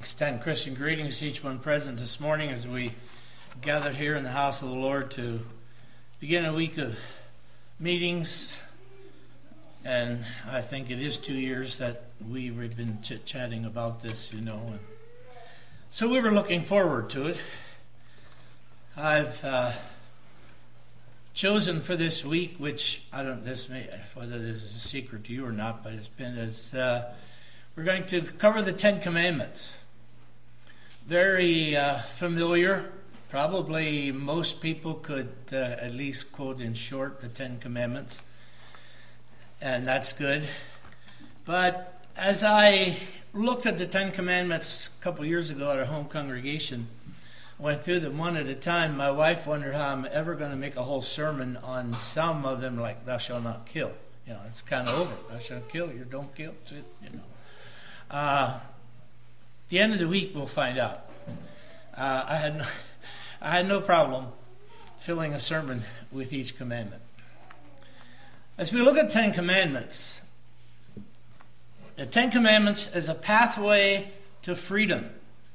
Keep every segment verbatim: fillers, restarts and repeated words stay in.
Extend Christian greetings to each one present this morning as we gathered here in the house of the Lord to begin a week of meetings. And I think it is two years that we've been chit-chatting about this, you know. And so we were looking forward to it. I've uh, chosen for this week, which I don't this may whether this is a secret to you or not, but it's been as uh, we're going to cover the Ten Commandments. Very uh, familiar. Probably most people could uh, at least quote in short the Ten Commandments, and that's good. But as I looked at the Ten Commandments a couple years ago at our home congregation, went through them one at a time, my wife wondered how I'm ever going to make a whole sermon on some of them, like thou shalt not kill. You know, it's kind of over. Thou shalt kill, you don't kill. It's it, you know. Uh, the end of the week we'll find out. Uh, I had no, I had no problem filling a sermon with each commandment. As we look at Ten Commandments, the Ten Commandments is a pathway to freedom.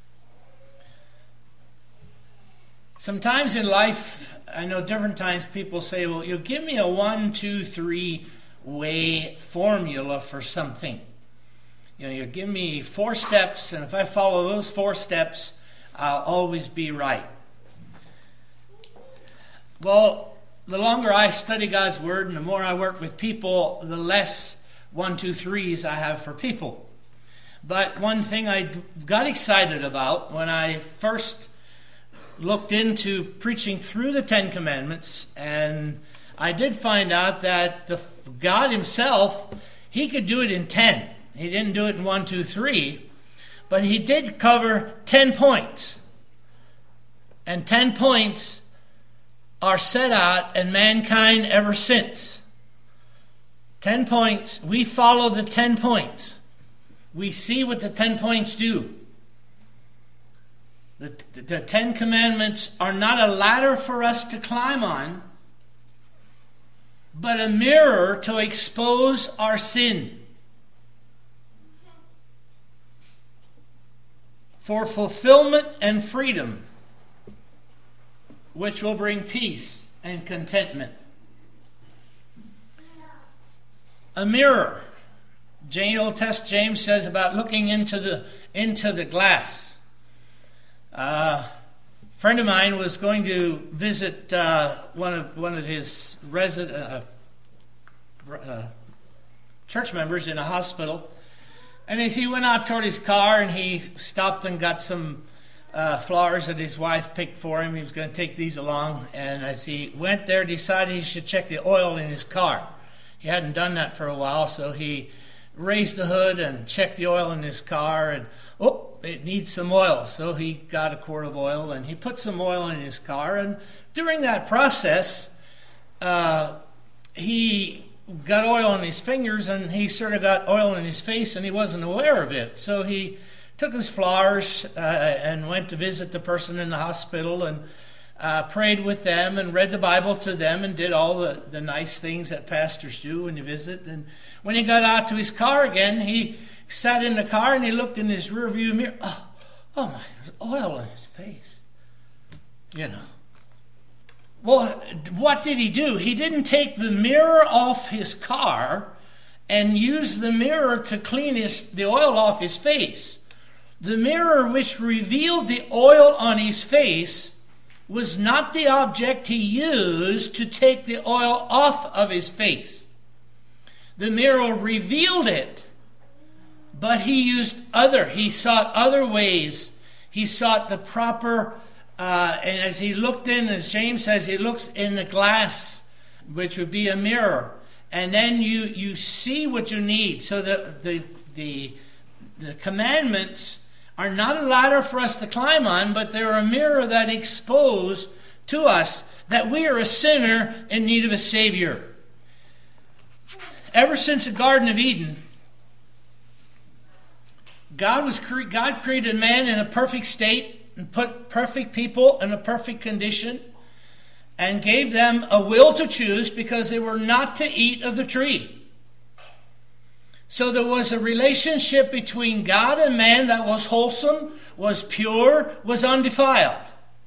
Sometimes in life, I know different times people say, well, you give me a one, two, three way formula for something. You know, you give me four steps, and if I follow those four steps, I'll always be right. Well, the longer I study God's Word and the more I work with people, the less one, two, threes I have for people. But one thing I got excited about when I first looked into preaching through the Ten Commandments, and I did find out that the God himself, he could do it in ten. He didn't do it in one, two, three, but he did cover ten points. And ten points are set out in mankind ever since. Ten points, we follow the ten points. We see what the ten points do. The, the, the Ten Commandments are not a ladder for us to climb on, but a mirror to expose our sin. For fulfillment and freedom, which will bring peace and contentment. A mirror. Jane Old Test James says about looking into the into the glass. Uh, a friend of mine was going to visit uh, one of one of his resident uh, uh, church members in a hospital. And as he went out toward his car, and he stopped and got some uh, flowers that his wife picked for him. He was going to take these along. And as he went there, decided he should check the oil in his car. He hadn't done that for a while, so he raised the hood and checked the oil in his car. And, oh, it needs some oil. So he got a quart of oil, and he put some oil in his car. And during that process, uh, he got oil on his fingers, and he sort of got oil in his face, and he wasn't aware of it. So he took his flowers uh, and went to visit the person in the hospital and uh, prayed with them and read the Bible to them and did all the, the nice things that pastors do when you visit. And when he got out to his car again, he sat in the car and he looked in his rearview mirror. Oh, oh my, there's oil in his face. You know. Well, what did he do? He didn't take the mirror off his car and use the mirror to clean his, the oil off his face. The mirror which revealed the oil on his face was not the object he used to take the oil off of his face. The mirror revealed it, but he used other, he sought other ways. He sought the proper Uh, and as he looked in, as James says, he looks in the glass, which would be a mirror. And then you, you see what you need. So the, the, the, the commandments are not a ladder for us to climb on, but they're a mirror that expose to us that we are a sinner in need of a Savior. Ever since the Garden of Eden, God was cre- God created man in a perfect state, and put perfect people in a perfect condition, and gave them a will to choose because they were not to eat of the tree. So there was a relationship between God and man that was wholesome, was pure, was undefiled.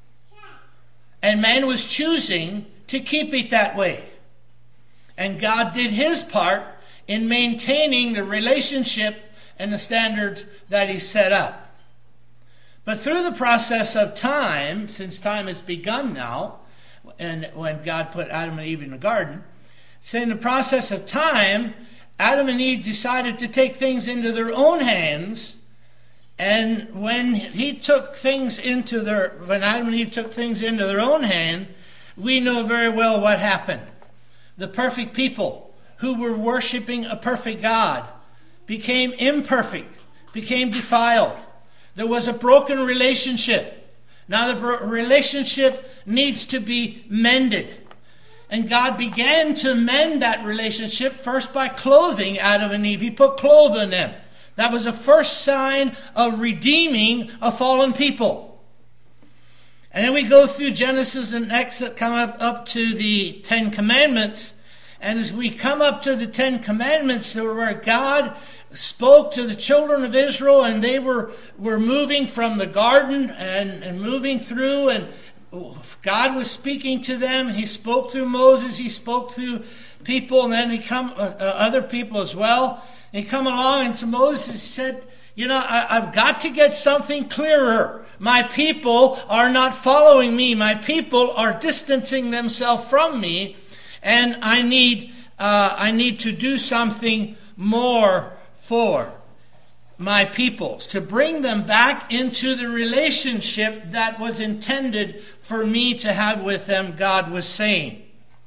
And man was choosing to keep it that way. And God did his part in maintaining the relationship and the standards that he set up. But through the process of time, since time has begun now, and when God put Adam and Eve in the garden, so in the process of time, Adam and Eve decided to take things into their own hands. And when he took things into their, when Adam and Eve took things into their own hand, we know very well what happened. The perfect people who were worshiping a perfect God became imperfect, became defiled. There was a broken relationship. Now the relationship needs to be mended. And God began to mend that relationship first by clothing Adam and Eve. He put clothes on them. That was the first sign of redeeming a fallen people. And then we go through Genesis and Exodus, come up, up to the Ten Commandments. And as we come up to the Ten Commandments, where God spoke to the children of Israel, and they were, were moving from the garden and, and moving through, and God was speaking to them. He spoke through Moses. He spoke through people, and then he come uh, other people as well. And he come along, and to Moses he said, you know, I, I've got to get something clearer. My people are not following me. My people are distancing themselves from me, and I need uh, I need to do something more for my peoples, to bring them back into the relationship that was intended for me to have with them, God was saying.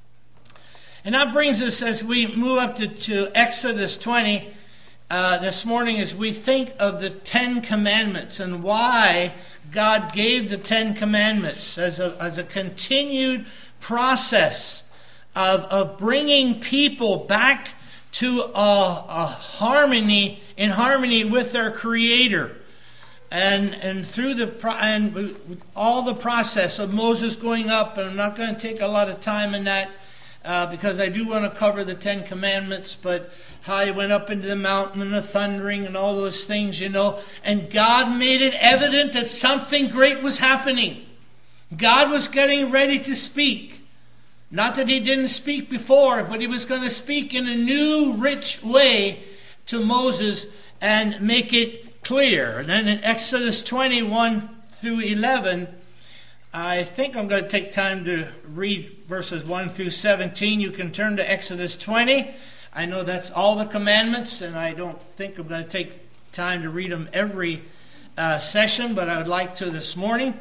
And that brings us, as we move up to, to Exodus twenty, uh, this morning, as we think of the Ten Commandments and why God gave the Ten Commandments as a, as a continued process of, of bringing people back to a, a harmony, in harmony with their Creator. And and through the and all the process of Moses going up, and I'm not going to take a lot of time in that, uh, because I do want to cover the Ten Commandments, but how he went up into the mountain and the thundering and all those things, you know. And God made it evident that something great was happening. God was getting ready to speak. Not that he didn't speak before, but he was going to speak in a new, rich way to Moses and make it clear. And then in Exodus twenty-one through eleven, I think I'm going to take time to read verses one through seventeen. You can turn to Exodus twenty. I know that's all the commandments, and I don't think I'm going to take time to read them every uh, session, but I would like to this morning.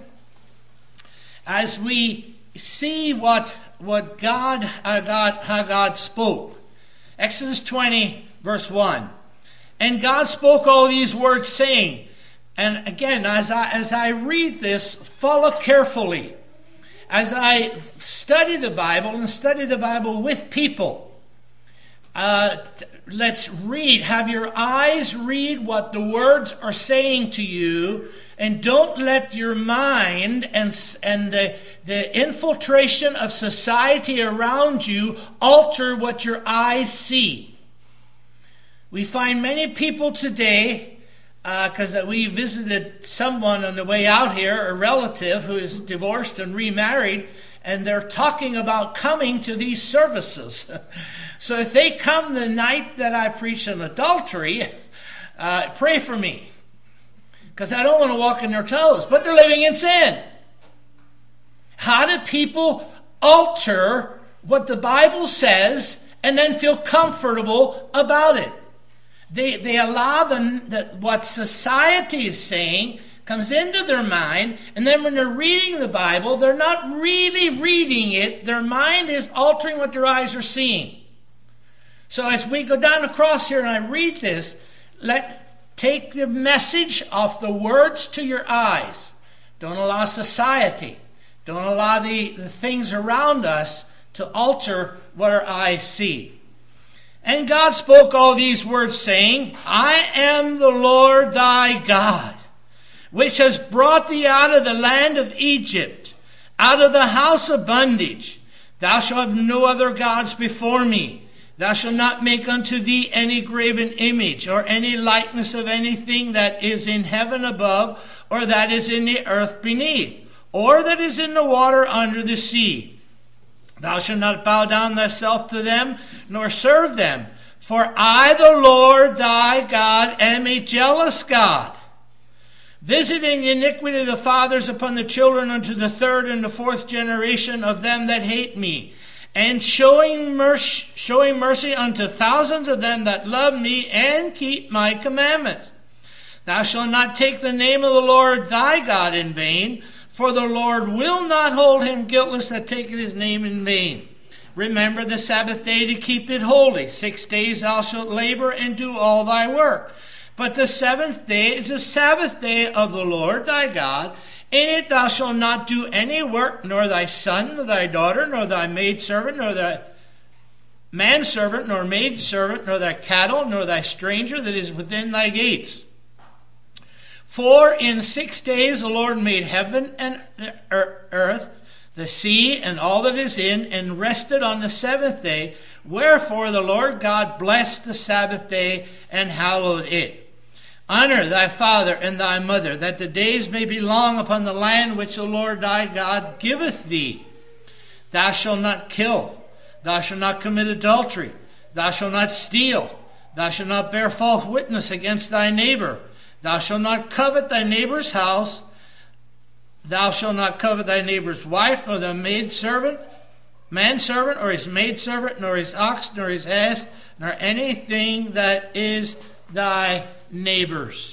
As we see what what God, how God, how God spoke. Exodus twenty, verse one. And God spoke all these words, saying, and again, as I, as I read this, follow carefully. As I study the Bible and study the Bible with people, uh, let's read. Have your eyes read what the words are saying to you, and don't let your mind and, and the, the infiltration of society around you alter what your eyes see. We find many people today, because uh, we visited someone on the way out here, a relative who is divorced and remarried, and they're talking about coming to these services. So if they come the night that I preach on adultery, uh, pray for me. Because I don't want to walk in their toes, but they're living in sin. How do people alter what the Bible says and then feel comfortable about it? They they allow them that what society is saying comes into their mind, and then when they're reading the Bible, they're not really reading it. Their mind is altering what their eyes are seeing. So as we go down across here and I read this, let take the message off the words to your eyes. Don't allow society, don't allow the, the things around us to alter what our eyes see. And God spoke all these words, saying, I am the Lord thy God, which has brought thee out of the land of Egypt, out of the house of bondage. Thou shalt have no other gods before me. Thou shalt not make unto thee any graven image, or any likeness of anything that is in heaven above, or that is in the earth beneath, or that is in the water under the sea. Thou shalt not bow down thyself to them, nor serve them. For I, the Lord thy God, am a jealous God, visiting the iniquity of the fathers upon the children unto the third and the fourth generation of them that hate me, and showing mercy, showing mercy unto thousands of them that love me and keep my commandments. Thou shalt not take the name of the Lord thy God in vain, for the Lord will not hold him guiltless that taketh his name in vain. Remember the Sabbath day to keep it holy. Six days thou shalt labor and do all thy work. But the seventh day is the Sabbath day of the Lord thy God. In it thou shalt not do any work, nor thy son, nor thy daughter, nor thy maidservant, nor thy manservant, nor maidservant, nor thy cattle, nor thy stranger that is within thy gates. For in six days the Lord made heaven and earth, the sea, and all that is in, and rested on the seventh day. Wherefore the Lord God blessed the Sabbath day and hallowed it. Honor thy father and thy mother, that the days may be long upon the land which the Lord thy God giveth thee. Thou shalt not kill. Thou shalt not commit adultery. Thou shalt not steal. Thou shalt not bear false witness against thy neighbor. Thou shalt not covet thy neighbor's house. Thou shalt not covet thy neighbor's wife, nor the maidservant, manservant, or his maidservant, nor his ox, nor his ass, nor anything that is thy neighbor's.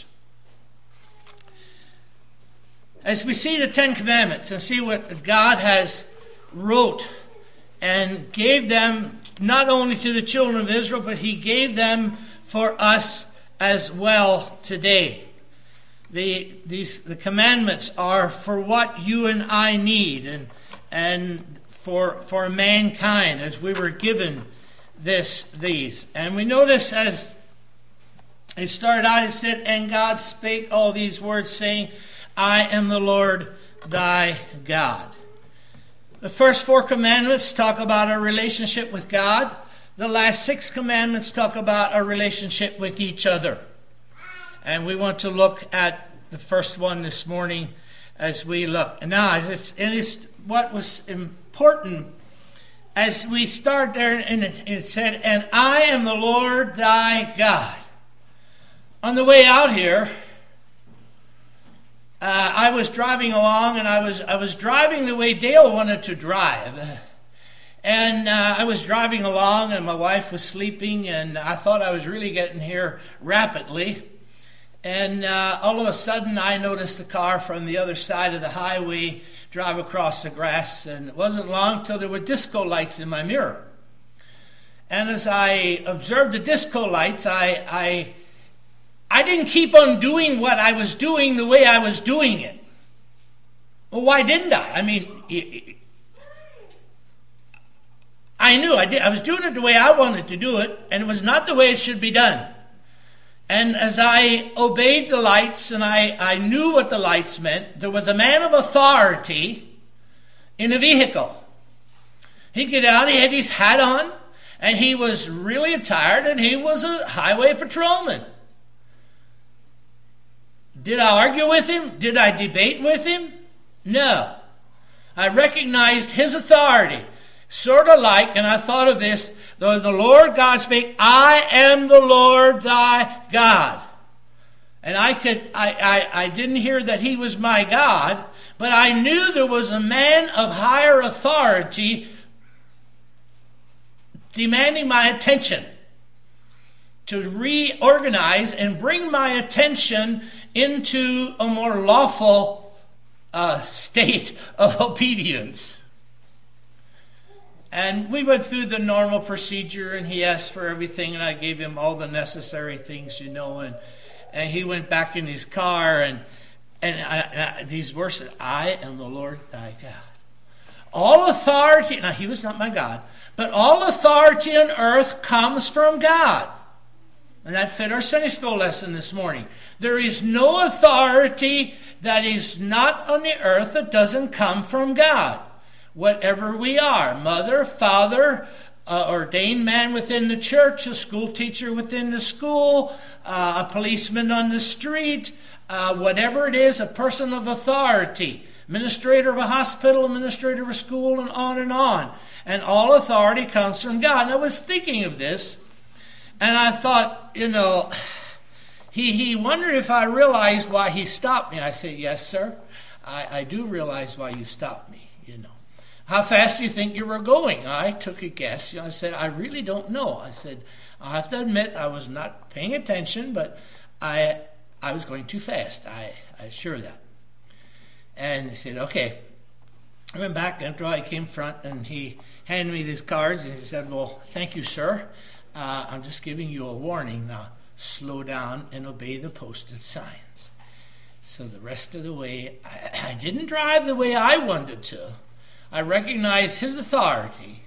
As we see the Ten Commandments and see what God has wrote and gave them not only to the children of Israel, but he gave them for us as well today. The these the commandments are for what you and I need, and and for for mankind, as we were given this these. And we notice as it started out, it said, and God spake all these words, saying, I am the Lord thy God. The first four commandments talk about our relationship with God. The last six commandments talk about our relationship with each other. And we want to look at the first one this morning as we look. And now, it's, and it's what was important as we start there, and it, it said, and I am the Lord thy God. On the way out here, uh, I was driving along, and I was I was driving the way Dale wanted to drive. And uh, I was driving along, and my wife was sleeping, and I thought I was really getting here rapidly. And uh, all of a sudden, I noticed a car from the other side of the highway drive across the grass, and it wasn't long till there were disco lights in my mirror. And as I observed the disco lights, I, I, I didn't keep on doing what I was doing the way I was doing it. Well, why didn't I? I mean, it, I knew I did. I was doing it the way I wanted to do it, and it was not the way it should be done. And as I obeyed the lights, and I, I knew what the lights meant, there was a man of authority in a vehicle. He'd get out, he had his hat on, and he was really attired, and he was a highway patrolman. Did I argue with him? Did I debate with him? No. I recognized his authority. Sort of like, and I thought of this, the, the Lord God spake, I am the Lord thy God. And I could, I, I, I didn't hear that he was my God, but I knew there was a man of higher authority demanding my attention to reorganize and bring my attention into a more lawful uh, state of obedience. And we went through the normal procedure, and he asked for everything, and I gave him all the necessary things, you know, and and he went back in his car, and and, I, and I, these words, I am the Lord thy God. All authority, now he was not my God, but all authority on earth comes from God. And that fit our Sunday school lesson this morning. There is no authority that is not on the earth that doesn't come from God. Whatever we are, mother, father, uh, ordained man within the church, a school teacher within the school, uh, a policeman on the street, uh, whatever it is, a person of authority, administrator of a hospital, administrator of a school, and on and on. And all authority comes from God. And I was thinking of this, and I thought, you know, he, he wondered if I realized why he stopped me. I said, yes, sir, I, I do realize why you stopped me, you know. How fast do you think you were going? I took a guess. You know, I said, I really don't know. I said, I have to admit I was not paying attention, but I I was going too fast. I, I assure of that. And he said, okay. I went back after I came front, and he handed me these cards, and he said, well, thank you, sir. Uh, I'm just giving you a warning. Now, slow down and obey the posted signs. So the rest of the way, I, I didn't drive the way I wanted to. I recognized his authority.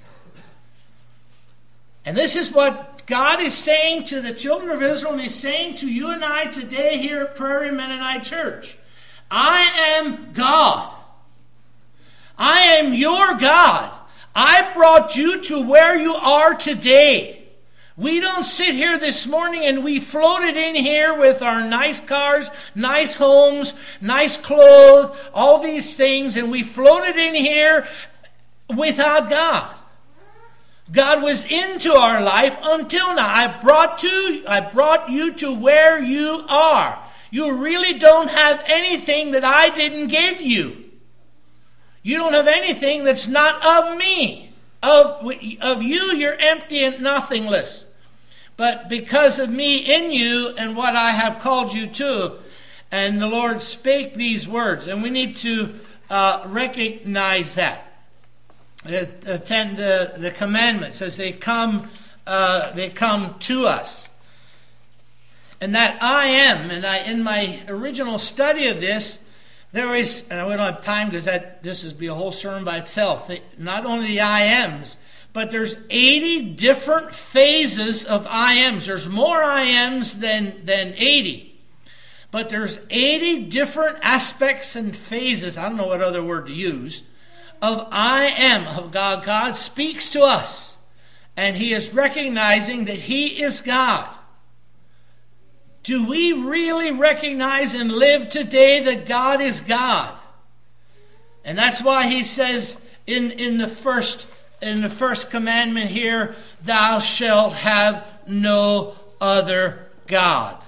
And this is what God is saying to the children of Israel, and he's saying to you and I today here at Prairie Mennonite Church. I am God. I am your God. I brought you to where you are today. We don't sit here this morning and we floated in here with our nice cars, nice homes, nice clothes, all these things, and we floated in here without God. God was into our life until now. I brought to I brought you to where you are. You really don't have anything that I didn't give you. You don't have anything that's not of me. Of, of you, you're empty and nothingless. But because of me in you and what I have called you to, and the Lord spake these words, and we need to uh, recognize that. Attend the, the commandments as they come, uh, they come to us. And that I am, and I in my original study of this, there is, and we don't have time because that this would be a whole sermon by itself. Not only the I ams, but there's eighty different phases of I ams. There's more I ams than, than eighty. But there's eighty different aspects and phases, I don't know what other word to use, of I am, of God. God speaks to us, and he is recognizing that he is God. Do we really recognize and live today that God is God? And that's why he says in, in the first in the first commandment here, thou shalt have no other God.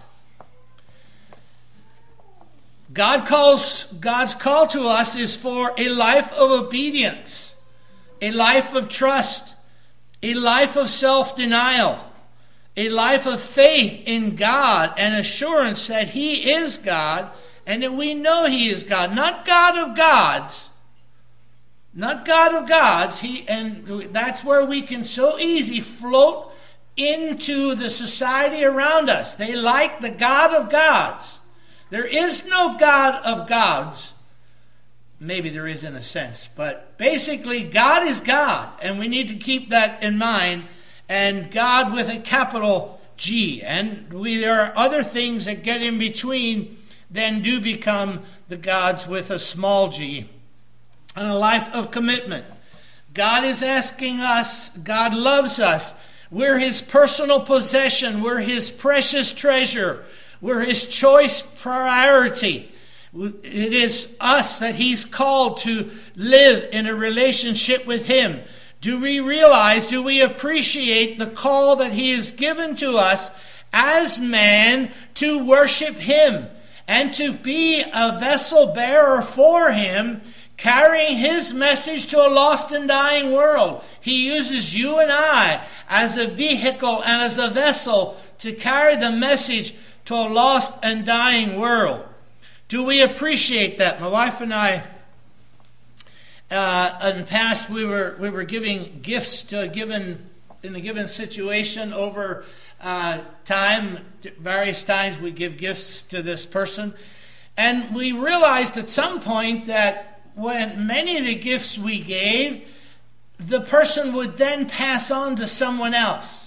God calls God's call to us is for a life of obedience, a life of trust, a life of self-denial, a life of faith in God and assurance that he is God and that we know he is God. Not God of gods. Not God of gods. He, and that's where we can so easy float into the society around us. They like the God of gods. There is no God of gods. Maybe there is in a sense. But basically, God is God. And we need to keep that in mind. And God with a capital G. And we, there are other things that get in between then do become the gods with a small g. And a life of commitment. God is asking us, God loves us. We're his personal possession. We're his precious treasure. We're his choice priority. It is us that he's called to live in a relationship with him. Do we realize, do we appreciate the call that he has given to us as man to worship him and to be a vessel bearer for him, carrying his message to a lost and dying world? He uses you and I as a vehicle and as a vessel to carry the message to a lost and dying world. Do we appreciate that? My wife and I, uh, in the past, we were we were giving gifts to a given in a given situation over uh, time. Various times we give gifts to this person, and we realized at some point that when many of the gifts we gave, the person would then pass on to someone else.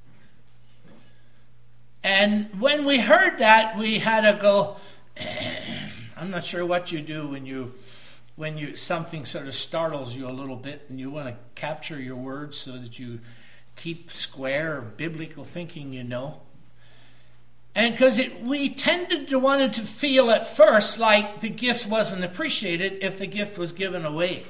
And when we heard that, we had to go, I'm not sure what you do when you when you something sort of startles you a little bit and you want to capture your words so that you keep square biblical thinking, you know. And because we tended to want it to feel at first like the gift wasn't appreciated if the gift was given away.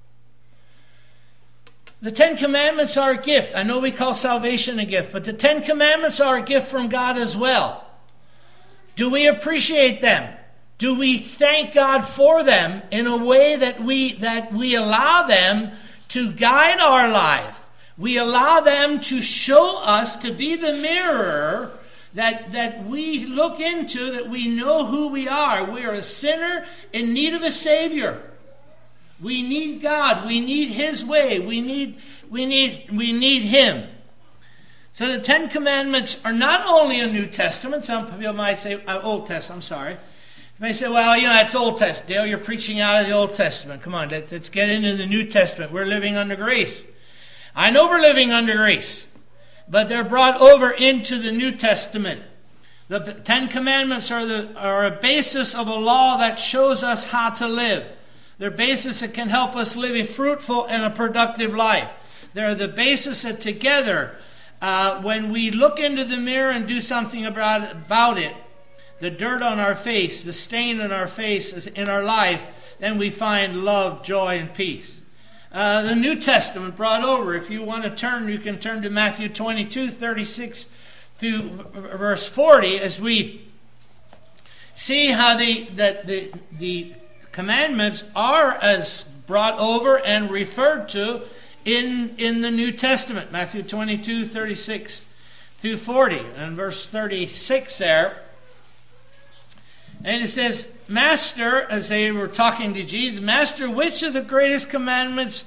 The Ten Commandments are a gift. I know we call salvation a gift, but the Ten Commandments are a gift from God as well. Do we appreciate them? Do we thank God for them in a way that we that we allow them to guide our life? We allow them to show us, to be the mirror that, that we look into, that we know who we are. We are a sinner in need of a Savior. We need God. We need His way. We need, we need, we need Him. So the Ten Commandments are not only a New Testament. Some people might say, uh, Old Testament, I'm sorry. They may say, well, you know, that's Old Testament. Dale, you're preaching out of the Old Testament. Come on, let's, let's get into the New Testament. We're living under grace. I know we're living under grace, but they're brought over into the New Testament. The Ten Commandments are, the, are a basis of a law that shows us how to live. They're basis that can help us live a fruitful and a productive life. They're the basis that together, uh, when we look into the mirror and do something about, about it, the dirt on our face, the stain on our face in our life, then we find love, joy, and peace. Uh, the New Testament brought over. If you want to turn, you can turn to Matthew twenty-two, thirty-six through verse forty, as we see how the that the the commandments are as brought over and referred to in in the New Testament. Matthew twenty-two, thirty-six through forty, and verse thirty-six there. And it says, Master, as they were talking to Jesus, Master, which of the greatest commandments,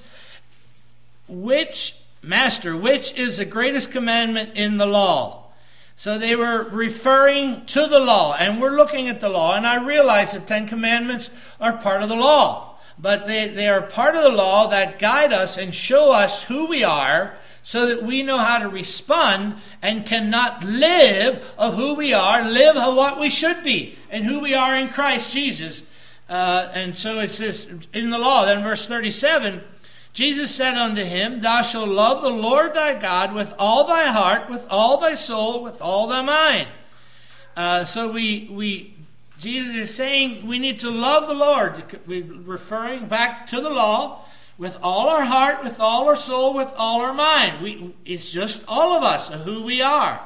which, Master, which is the greatest commandment in the law? So they were referring to the law, and we're looking at the law, and I realize the Ten Commandments are part of the law, but they, they are part of the law that guide us and show us who we are, so that we know how to respond and cannot live of who we are, live of what we should be and who we are in Christ Jesus. Uh, and so it says in the law, then verse thirty-seven, Jesus said unto him, Thou shalt love the Lord thy God with all thy heart, with all thy soul, with all thy mind. Uh, so we we Jesus is saying we need to love the Lord. We're referring back to the law. With all our heart, with all our soul, with all our mind. We, it's just all of us, who we are.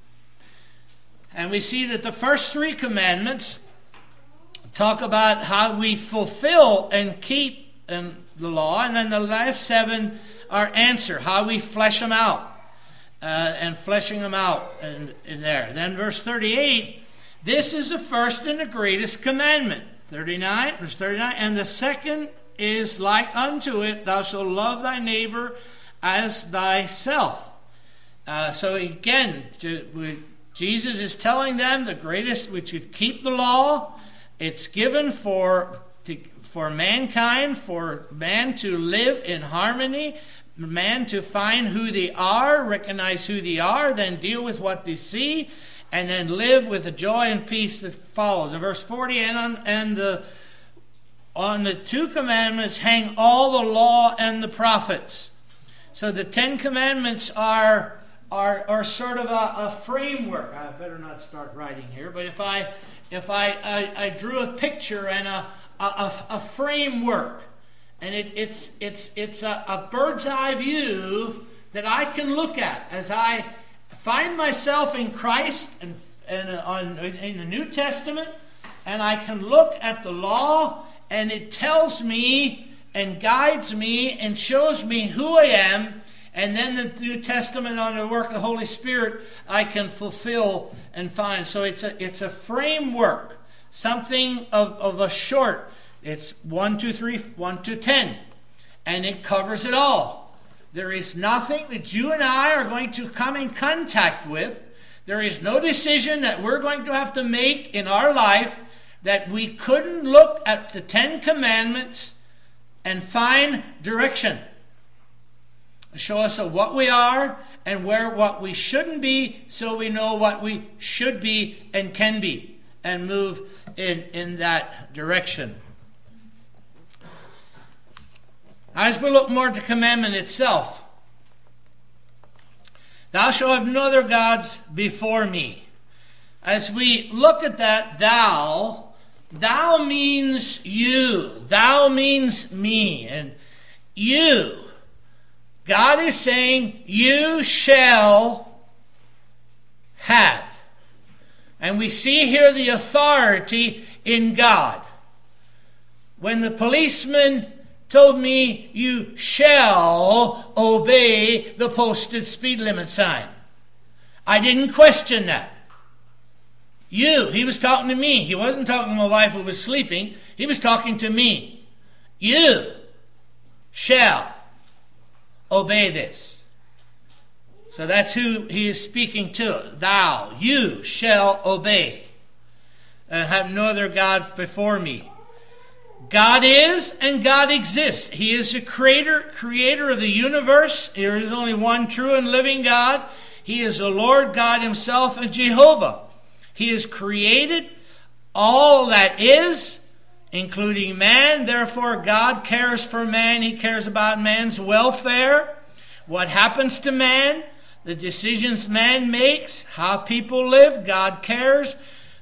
And we see that the first three commandments talk about how we fulfill and keep um, the law. And then the last seven are answer, how we flesh them out. Uh, and fleshing them out and, and there. Then verse thirty-eight, this is the first and the greatest commandment. thirty-nine, verse thirty-nine, and the second is like unto it, thou shalt love thy neighbor as thyself. Uh, so again, to, we, Jesus is telling them the greatest, we should keep the law. It's given for, to, for mankind, for man to live in harmony, man to find who they are, recognize who they are, then deal with what they see, and then live with the joy and peace that follows. In verse forty, and, on, and the On the two commandments hang all the law and the prophets. So the Ten Commandments are are, are sort of a, a framework. I better not start writing here, but if I if I, I, I drew a picture and a a, a framework, and it, it's it's it's a, a bird's eye view that I can look at as I find myself in Christ and and on in the New Testament, and I can look at the law. And it tells me and guides me and shows me who I am. And then the New Testament, on the work of the Holy Spirit, I can fulfill and find. So it's a it's a framework, something of, of a short. It's one, two, three, one to ten. And it covers it all. There is nothing that you and I are going to come in contact with. There is no decision that we're going to have to make in our life that we couldn't look at the Ten Commandments and find direction. Show us what we are and where what we shouldn't be, so we know what we should be and can be, and move in, in that direction. As we look more at the commandment itself, Thou shalt have no other gods before me. As we look at that, thou, thou means you. Thou means me. And you, God is saying, you shall have. And we see here the authority in God. When the policeman told me, you shall obey the posted speed limit sign, I didn't question that. You, he was talking to me. He wasn't talking to my wife who was sleeping. He was talking to me. You shall obey this. So that's who he is speaking to. Thou, you shall obey, and have no other God before me. God is and God exists. He is the creator, creator of the universe. There is only one true and living God. He is the Lord God himself and Jehovah. He has created all that is, including man. Therefore, God cares for man. He cares about man's welfare, what happens to man, the decisions man makes, how people live. God cares.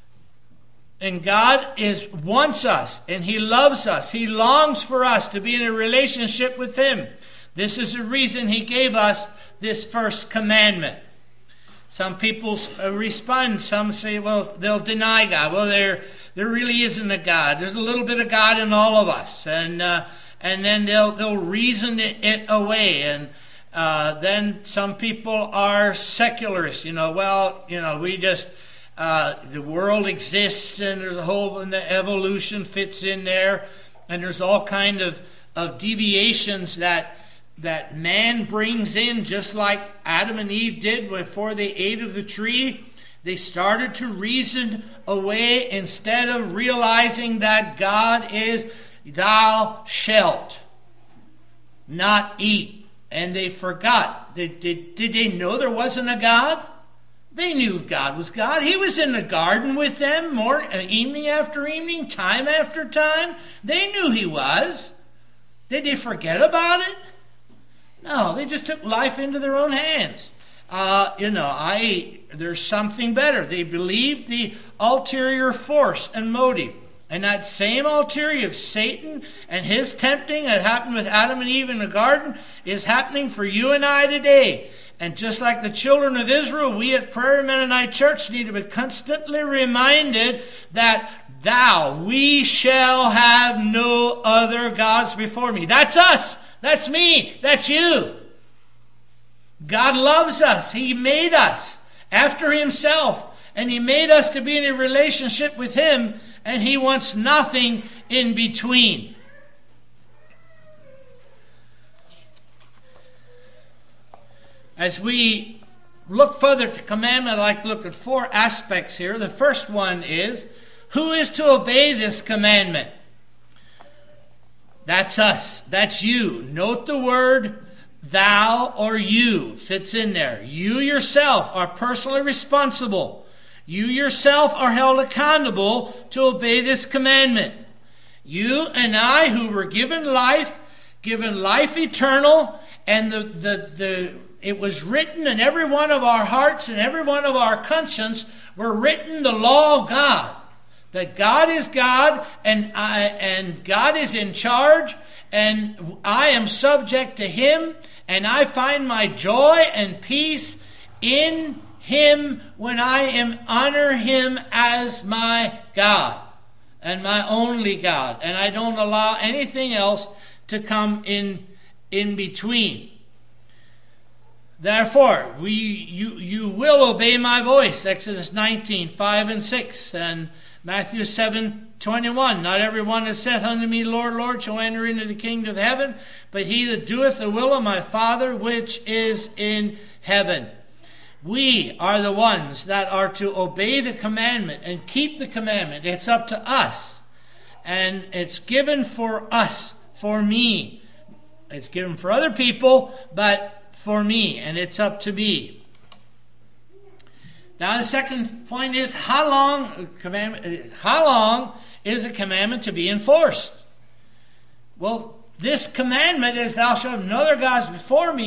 And God is wants us, and he loves us. He longs for us to be in a relationship with him. This is the reason he gave us this first commandment. Some people respond. Some say, well, they'll deny God. Well, there there really isn't a God. There's a little bit of God in all of us. And uh, and then they'll they'll reason it, it away. And uh, then some people are secularists. You know, well, you know, we just, uh, the world exists and there's a whole, and the evolution fits in there. And there's all kind of, of deviations that that man brings in, just like Adam and Eve did before they ate of the tree. They started to reason away instead of realizing that God is, thou shalt not eat. And they forgot. Did, did, did they know there wasn't a God? They knew God was God. He was in the garden with them morning, evening after evening, time after time. They knew he was. Did they forget about it? No, they just took life into their own hands. Uh, you know, I there's something better. They believed the ulterior force and motive. And that same ulterior of Satan and his tempting that happened with Adam and Eve in the garden is happening for you and I today. And just like the children of Israel, we at Prairie Mennonite Church need to be constantly reminded that thou, we shall have no other gods before me. That's us. That's me. That's you. God loves us. He made us after himself. And he made us to be in a relationship with him. And he wants nothing in between. As we look further to commandment, I'd like to look at four aspects here. The first one is, who is to obey this commandment? That's us. That's you. Note the word thou or you fits in there. You yourself are personally responsible. You yourself are held accountable to obey this commandment. You and I, who were given life, given life eternal, and the, the, the it was written in every one of our hearts and every one of our conscience were written the law of God. That God is God, and I, and God is in charge, and I am subject to him, and I find my joy and peace in him when I am honor him as my God and my only God, and I don't allow anything else to come in in between. Therefore, we you you will obey my voice. Exodus nineteen, five and six, and Matthew seven, twenty-one. Not every one that saith unto me, Lord, Lord, shall enter into the kingdom of heaven, but he that doeth the will of my Father which is in heaven. We are the ones that are to obey the commandment and keep the commandment. It's up to us. And it's given for us, for me. It's given for other people, but for me, and it's up to me. Now the second point is, how long commandment how long is a commandment to be enforced? Well, this commandment is, thou shalt have no other gods before me,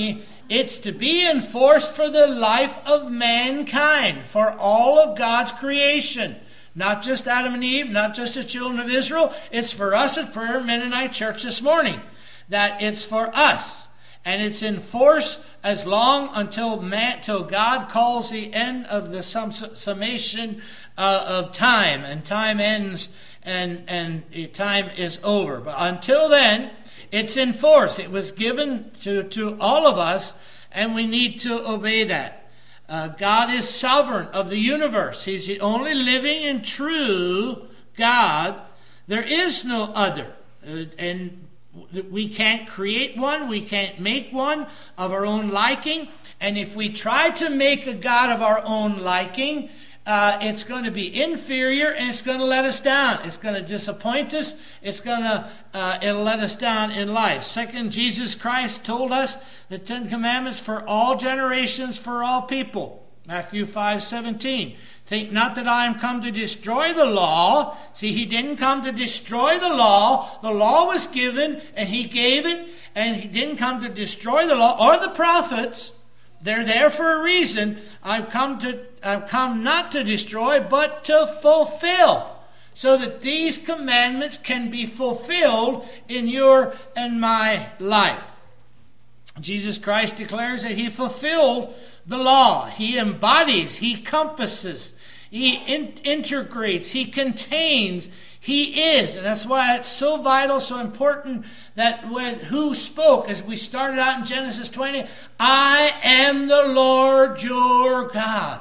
It's to be enforced for the life of mankind, for all of God's creation. Not just Adam and Eve, not just the children of Israel. It's for us at Prayer Mennonite Church this morning. That it's for us. And it's in force as long until man, till God calls the end of the sum, summation uh, of time. And time ends and, and time is over. But until then, it's in force. It was given to, to all of us, and we need to obey that. Uh, God is sovereign of the universe. He's the only living and true God. There is no other. Uh, and we can't create one. We can't make one of our own liking. And if we try to make a God of our own liking, uh, it's going to be inferior and it's going to let us down. It's going to disappoint us. It's going to uh, it'll let us down in life. Second, Jesus Christ told us the Ten Commandments for all generations, for all people. Matthew five seventeen. Think not that I am come to destroy the law. See, he didn't come to destroy the law. The law was given and he gave it. And he didn't come to destroy the law or the prophets. They're there for a reason. I've come to I've come not to destroy, but to fulfill. So that these commandments can be fulfilled in your and my life. Jesus Christ declares that he fulfilled the law. He embodies, he compasses, he in- integrates, he contains, he is. And that's why it's so vital, so important that when who spoke, as we started out in Genesis twenty, I am the Lord your God.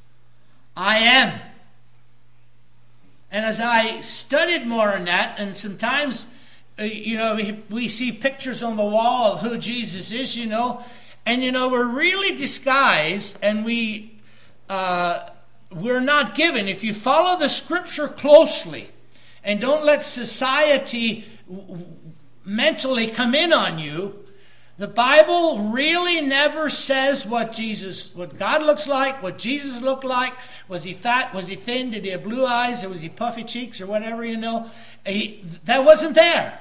I am. And as I studied more on that, and sometimes, you know, we, we see pictures on the wall of who Jesus is, you know, and, you know, we're really disguised, and we, uh, we're not given. If you follow the Scripture closely and don't let society mentally come in on you, the Bible really never says what Jesus, what God looks like, what Jesus looked like. Was he fat? Was he thin? Did he have blue eyes? Or was he puffy cheeks or whatever, you know? He, that wasn't there.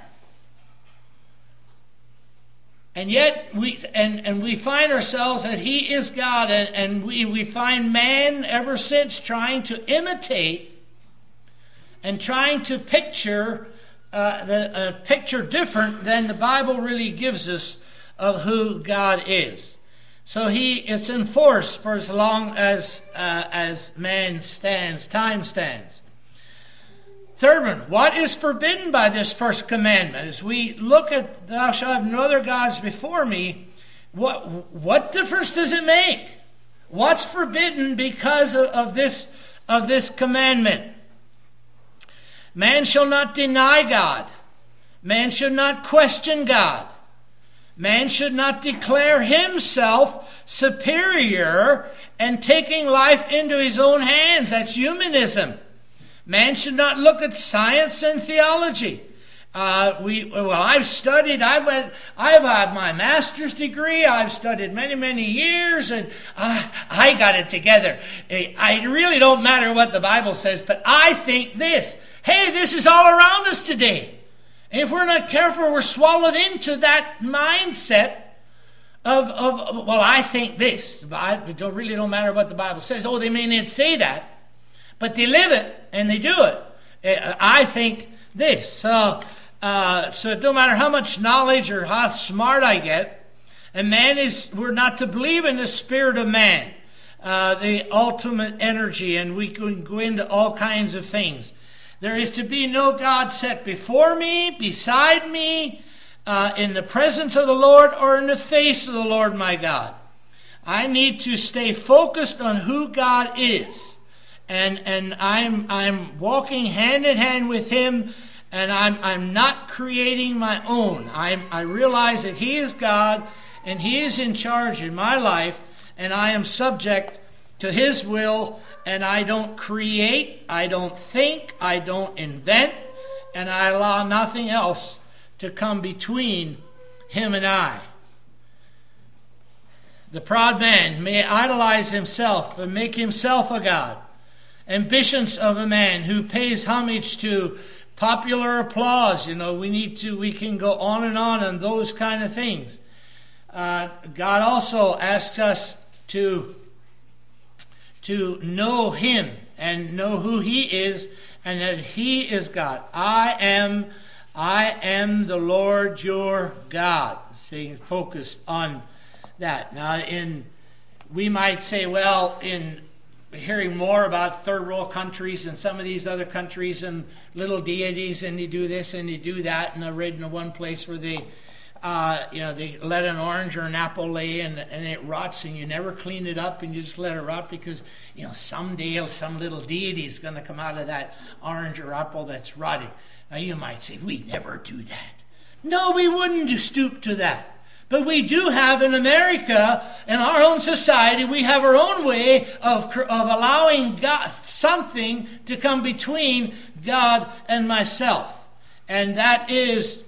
And yet we and, and we find ourselves that he is God, and, and we, we find man ever since trying to imitate and trying to picture uh, the, a picture different than the Bible really gives us of who God is. So he is in force for as long as uh, as man stands, time stands. Third one, what is forbidden by this first commandment? As we look at thou shalt have no other gods before me, what what difference does it make? What's forbidden because of, of this of this commandment? Man shall not deny God. Man should not question God. Man should not declare himself superior and taking life into his own hands. That's humanism. Man should not look at science and theology. Uh, we well, I've studied. I went. I've had my master's degree. I've studied many, many years, and uh, I got it together. I really don't matter what the Bible says, but I think this. Hey, this is all around us today. And if we're not careful, we're swallowed into that mindset of, of well, I think this. I don't really don't matter what the Bible says. Oh, they may not say that, but they live it and they do it. I think this. So, uh, so it don't matter how much knowledge or how smart I get. And man is, we're not to believe in the spirit of man, uh, the ultimate energy, and we can go into all kinds of things. There is to be no God set before me, beside me, uh, in the presence of the Lord, or in the face of the Lord my God. I need to stay focused on who God is. And and I'm I'm walking hand in hand with him, and I'm I'm not creating my own. I'm I realize that he is God and he is in charge in my life, and I am subject to his will. And I don't create, I don't think, I don't invent, and I allow nothing else to come between him and I. The proud man may idolize himself and make himself a god. Ambitions of a man who pays homage to popular applause. You know, we need to, we can go on and on on those kind of things. uh, God also asks us to, to know Him and know who He is, and that He is God. I am, I am the Lord your God. Staying focused on that. Now, in we might say, well, in hearing more about third world countries and some of these other countries and little deities, and you do this and you do that, and I read in one place where they, uh, you know, they let an orange or an apple lay and, and it rots, and you never clean it up, and you just let it rot because, you know, someday some little deity is going to come out of that orange or apple that's rotting. Now you might say, we never do that. No, we wouldn't stoop to that. But we do have in America, in our own society, we have our own way of, of allowing God, something to come between God and myself. And that is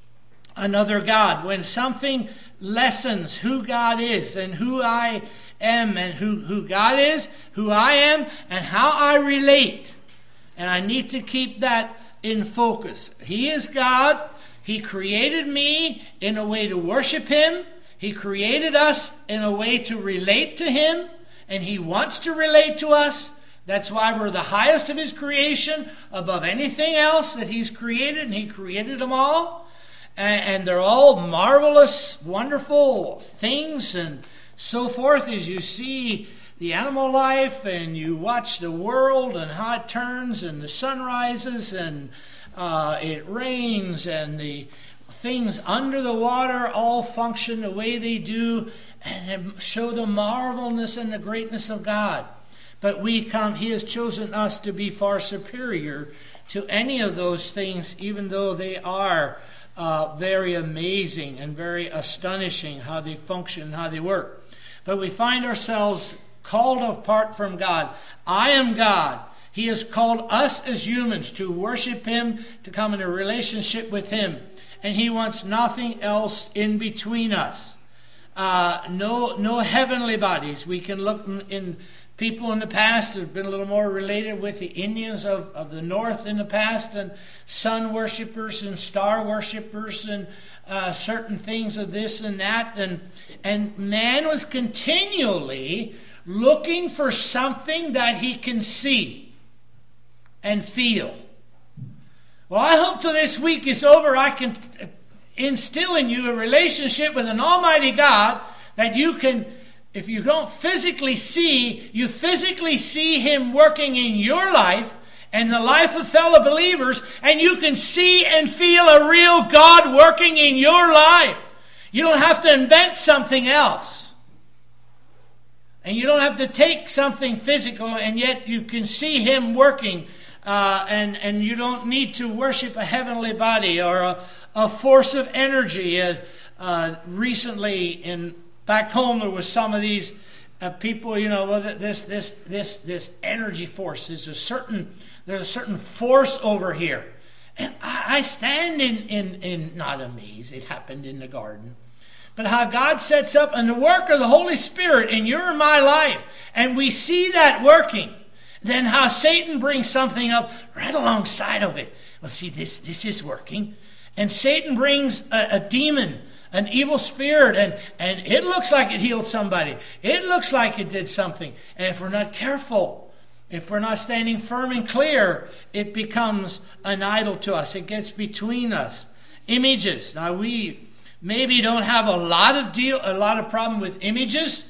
another God. When something lessens who God is and who I am and who, who God is, who I am, and how I relate. And I need to keep that in focus. He is God. He created me in a way to worship Him. He created us in a way to relate to Him. And He wants to relate to us. That's why we're the highest of His creation, above anything else that He's created. And He created them all. And, and they're all marvelous, wonderful things and so forth. As you see the animal life and you watch the world and how it turns and the sun rises and Uh, it rains and the things under the water all function the way they do and show the marvelness and the greatness of God. But we come, He has chosen us to be far superior to any of those things, even though they are uh, very amazing and very astonishing how they function, how they work. But we find ourselves called apart from God. I am God. He has called us as humans to worship Him, to come in a relationship with Him. And He wants nothing else in between us. Uh, no, no heavenly bodies. We can look in, in people in the past who have been a little more related with the Indians of, of the north in the past, and sun worshippers and star worshippers and uh, certain things of this and that. And, and man was continually looking for something that he can see and feel. Well, I hope till this week is over, I can instill in you a relationship with an Almighty God that you can, if you don't physically see, you physically see Him working in your life and the life of fellow believers, and you can see and feel a real God working in your life. You don't have to invent something else. And you don't have to take something physical, and yet you can see Him working. Uh, and, and you don't need to worship a heavenly body or a, a force of energy. Uh, uh, recently, in back home, there was some of these uh, people. You know, well, this this this this energy force. There's a certain there's a certain force over here, and I, I stand in in in not amaze. It happened in the garden. But how God sets up and the work of the Holy Spirit in your and my life, and we see that working. Then how Satan brings something up right alongside of it. Well, see, this, this is working. And Satan brings a, a demon, an evil spirit, and, and it looks like it healed somebody. It looks like it did something. And if we're not careful, if we're not standing firm and clear, it becomes an idol to us. It gets between us. Images. Now, we maybe don't have a lot of deal, a lot of problem with images.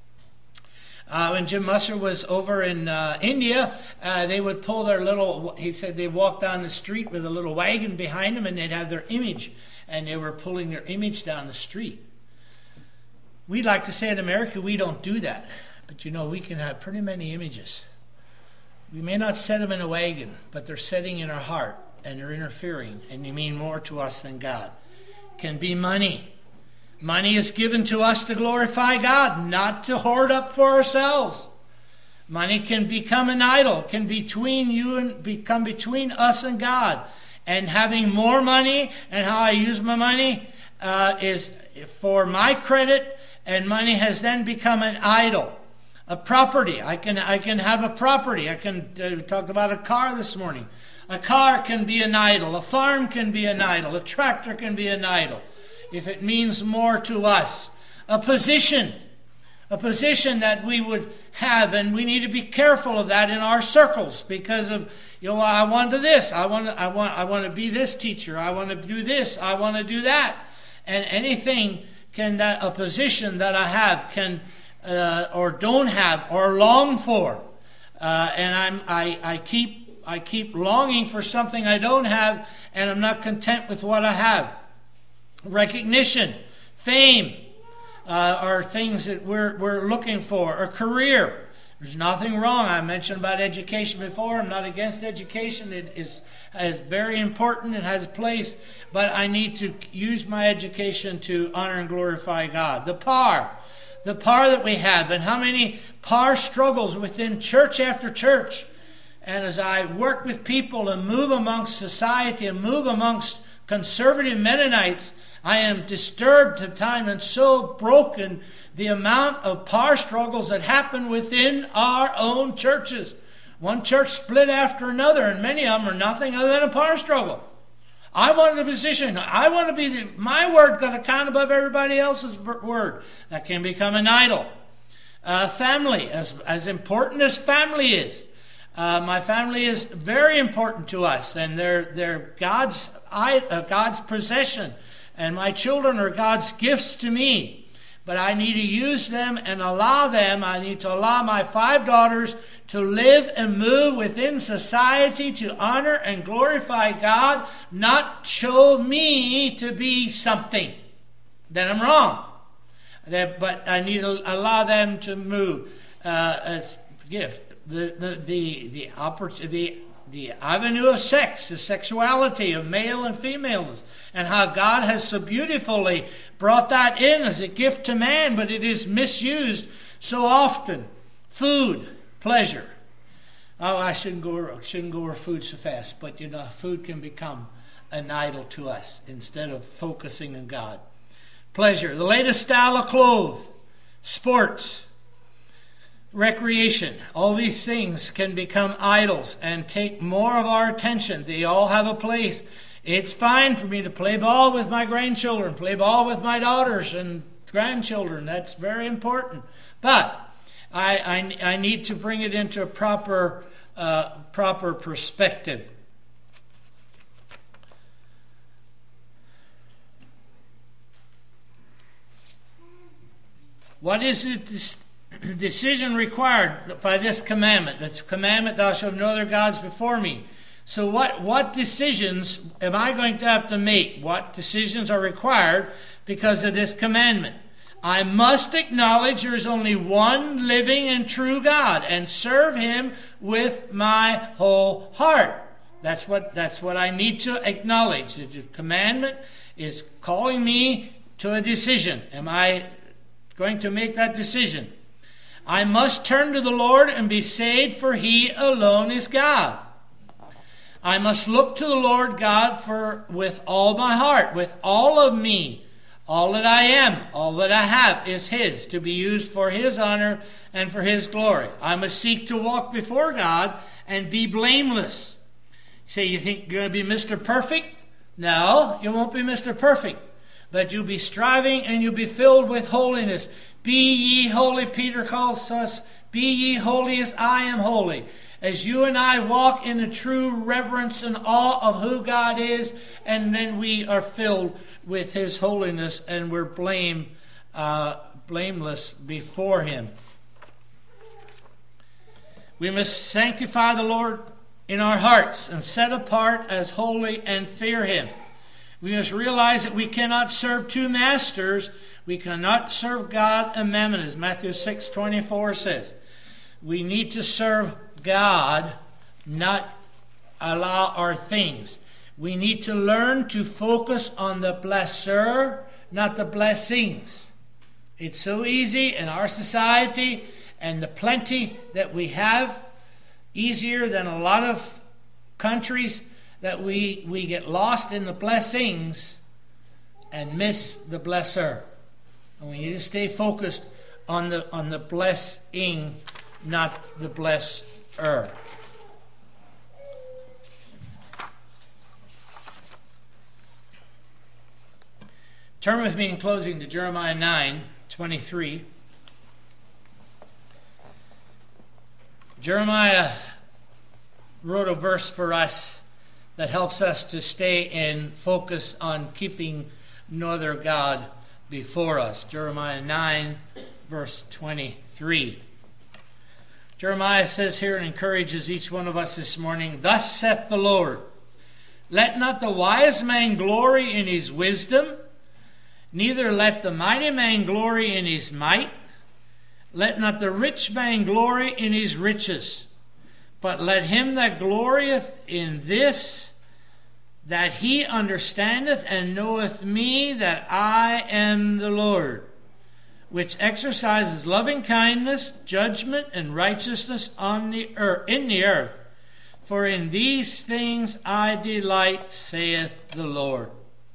Uh, when Jim Musser was over in uh, India, uh, they would pull their little, he said they walked down the street with a little wagon behind them, and they'd have their image, and they were pulling their image down the street. We'd like to say in America we don't do that, but you know, we can have pretty many images. We may not set them in a wagon, but they're setting in our heart, and they're interfering, and they mean more to us than God. Can be money. Money is given to us to glorify God, not to hoard up for ourselves. Money can become an idol, can between you and become between us and God. And having more money and how I use my money uh, is for my credit, and money has then become an idol. A property, I can I can have a property. I can uh, we talked about a car this morning. A car can be an idol. A farm can be an idol. A tractor can be an idol. If it means more to us. a position. A position that we would have, and we need to be careful of that in our circles because of, you know, I want to this, I want to, I want, I want to be this teacher, I want to do this, I want to do that, and anything can that a position that I have can uh, or don't have or long for, uh, and I'm I I keep I keep longing for something I don't have, and I'm not content with what I have. Recognition, fame. Uh, are things that we're we're looking for. A career. There's nothing wrong. I mentioned about education before. I'm not against education. It is, is very important and has a place. But I need to use my education to honor and glorify God. The power. The power that we have. And how many power struggles within church after church. And as I work with people and move amongst society and move amongst conservative Mennonites, I am disturbed at times and so broken the amount of power struggles that happen within our own churches. One church split after another, and many of them are nothing other than a power struggle. I want a position. I want to be the, my word got to count above everybody else's word. That can become an idol. Uh, family, as as important as family is. Uh, my family is very important to us, and they're they're God's uh, God's possession. And my children are God's gifts to me. But I need to use them and allow them. I need to allow my five daughters to live and move within society to honor and glorify God, not show me to be something. Then I'm wrong. But I need to allow them to move uh, as gift. The the the the opportunity. The avenue of sex, the sexuality of male and femaleness, and how God has so beautifully brought that in as a gift to man, but it is misused so often. Food, pleasure. Oh, I shouldn't go shouldn't go over food so fast, but you know, food can become an idol to us instead of focusing on God. Pleasure, the latest style of clothes, sports, recreation. All these things can become idols and take more of our attention. They all have a place. It's fine for me to play ball with my grandchildren, play ball with my daughters and grandchildren. That's very important. But I, I, I need to bring it into a proper, uh, proper perspective. What is it? Decision required by this commandment. That's commandment, thou shalt have no other gods before me. So what, what decisions am I going to have to make? What decisions are required because of this commandment? I must acknowledge there is only one living and true God and serve him with my whole heart. That's what, that's what I need to acknowledge. The commandment is calling me to a decision. Am I going to make that decision? I must turn to the Lord and be saved, for he alone is God. I must look to the Lord God for with all my heart, with all of me. All that I am, all that I have is his, to be used for his honor and for his glory. I must seek to walk before God and be blameless. You say, you think you're going to be Mister Perfect? No, you won't be Mister Perfect. But you'll be striving and you'll be filled with holiness. Be ye holy, Peter calls us. Be ye holy as I am holy. As you and I walk in a true reverence and awe of who God is, and then we are filled with his holiness and we're blame, uh, blameless before him. We must sanctify the Lord in our hearts and set apart as holy and fear him. We must realize that we cannot serve two masters. We cannot serve God and mammon, as Matthew six twenty-four says. We need to serve God, not allow our things. We need to learn to focus on the blesser, not the blessings. It's so easy in our society and the plenty that we have, easier than a lot of countries, that we, we get lost in the blessings and miss the blesser. And we need to stay focused on the on the blessing, not the blesser. Turn with me in closing to Jeremiah nine, twenty-three. Jeremiah wrote a verse for us that helps us to stay in focus on keeping no other God before us. Jeremiah nine, verse twenty-three. Jeremiah says here and encourages each one of us this morning, "Thus saith the Lord, let not the wise man glory in his wisdom, neither let the mighty man glory in his might. Let not the rich man glory in his riches, but let him that glorieth in this, that he understandeth and knoweth me, that I am the Lord, which exercises loving kindness, judgment, and righteousness on the earth, in the earth. For in these things I delight, saith the Lord."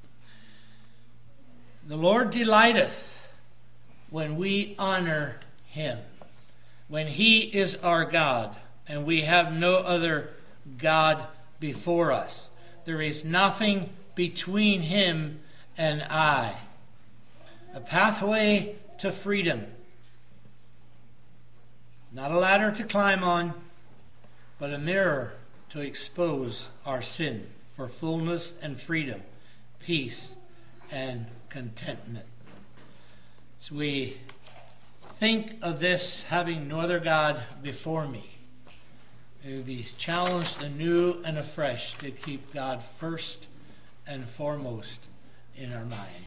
The Lord delighteth when we honor him, when he is our God, and we have no other God before us. There is nothing between him and I. A pathway to freedom. Not a ladder to climb on, but a mirror to expose our sin for fullness and freedom, peace and contentment. As we think of this, having no other God before me, we will be challenged anew and afresh to keep God first and foremost in our mind.